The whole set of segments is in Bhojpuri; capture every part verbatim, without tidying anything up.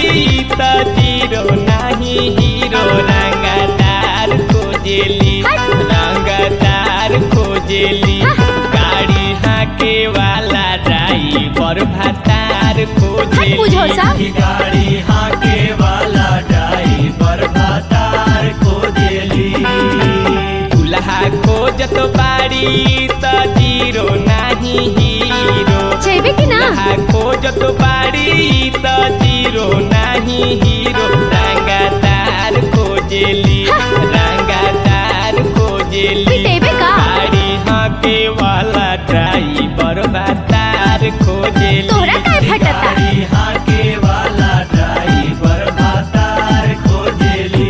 बाड़ी त जीरो नाही हीरो रंगदार खोजेली रंगदार खोजेली गाड़ी हाके वाला ड्राइवर भतार खोजेली गाड़ी हाके वाला ड्राइवर भतार खोजेली दूल्हा खोजत बाड़ी त जीरो नाही हीरो चाहिए कि ना दूल्हा खोजत बाड़ी त जीरो नाही हीरो रंगदार खोजेली रंगदार खोजेली गाड़ी हाके वाला ड्राइवर भतार खोजेली तोहरा काय फटता गाड़ी हाके वाला ड्राइवर भतार खोजेली।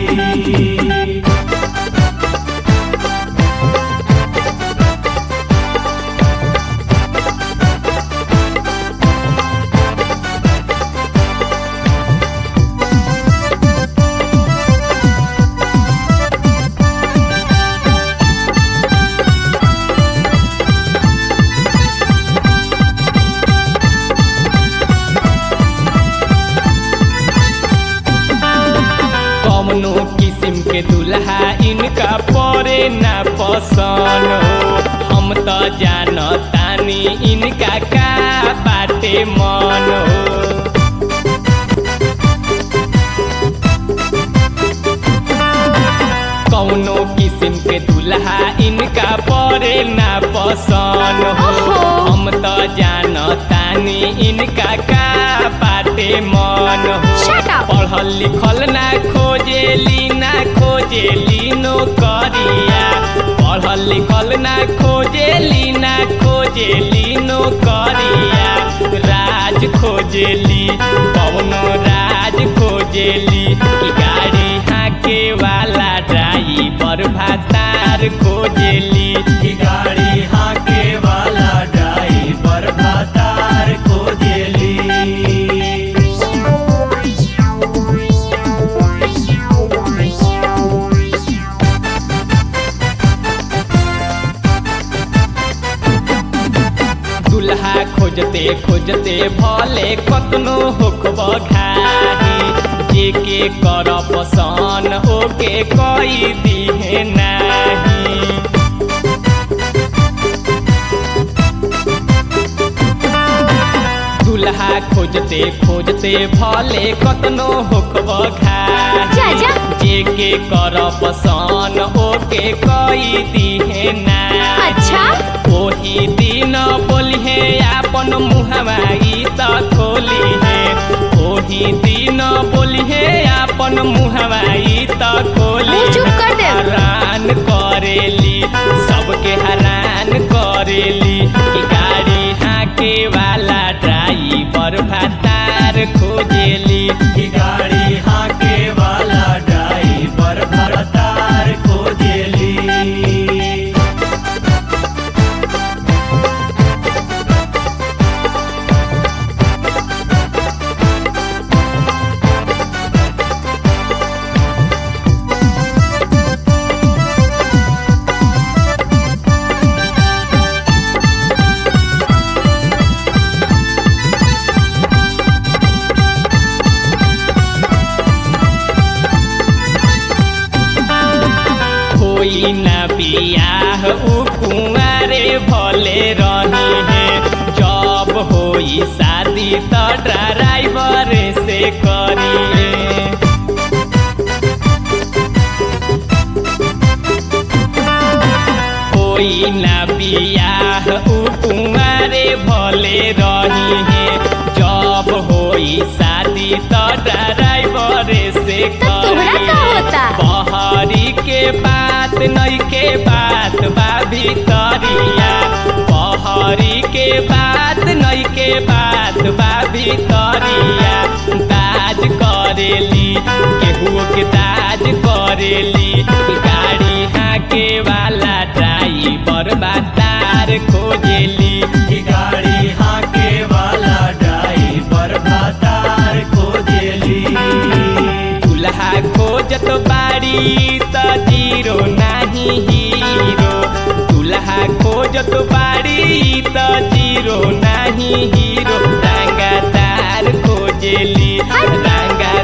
कौनो किस्म के दूल्हा इनका परे ना पसंद हो हम तो जानतानी इनका का बाटे मन हो कौनो किस्म के दूल्हा इनका परे ना पसंद हो हम तो जानतानी इनका का बाटे मन हो पढ़ल लिखल ना खोजेली ना खोजेली नौकरिया पढ़ल लिखल ना खोजेली ना खोजेली नौकरिया राज खोजेली कौनो राज खोजेली कि गाड़ी हाके वाला ड्राइवर भतार खोजेली कि गाड़ी हाके वाला ड्राइवर भतार खोजेली। दूल्हा खोजते खोजते भले कतनो होखब घाही जेके कर पसंद ओके कई दिहे नाही दूल्हा खोजते खोजते भले कतनो होखब घाही जेके कर पसंद ओके कई दिहे नाही अच्छा ओही दिन बोलिहे आपन मुहवाई त खोली है ओही दिन बोलिहे आपन मुहवाई त खोली हैरान करेली सबके हैरान करेली कि गाड़ी हाके वाला ड्राइवर भतार खोजेली कि गाड़ी हाके वाला ड्राइवर भतार खोजेली। ना बियाह उ कुंवारे भले रही है जब होई शादी त ड्राइवर से करी है होई ना बियाह उ कुंवारे भले रही है जब होई शादी त ड्राइवर से करी बहरी के बात नई के बात बा भितरिया बहरी के बात नई के बात बा भितरिया दाज करेली केहू के दाज करेली गाड़ी हाके वाला ड्राइवर भतार खोजेली गाड़ी हाके वाला ड्राइवर भतार खोजेली दूल्हा खोजत बाड़ी त जीरो नाही हीरो दूल्हा खोजत बाड़ी त जीरो नाही हीरो रंगदार खोजेली रंगा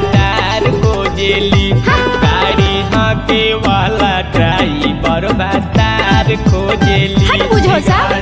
भतार खोजेली हट बुझो सा।